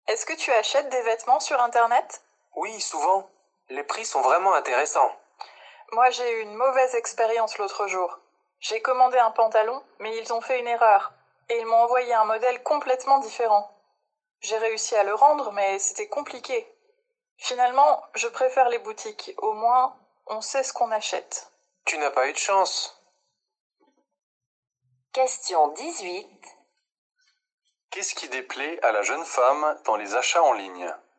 Est-ce que tu achètes des vêtements sur Internet? Oui, souvent. Les prix sont vraiment intéressants. Moi, j'ai eu une mauvaise expérience l'autre jour. J'ai commandé un pantalon, mais ils ont fait une erreur, et ils m'ont envoyé un modèle complètement différent. J'ai réussi à le rendre, mais c'était compliqué. Finalement, je préfère les boutiques. Au moins, on sait ce qu'on achète. Tu n'as pas eu de chance. Question 18. Qu'est-ce qui déplaît à la jeune femme dans les achats en ligne?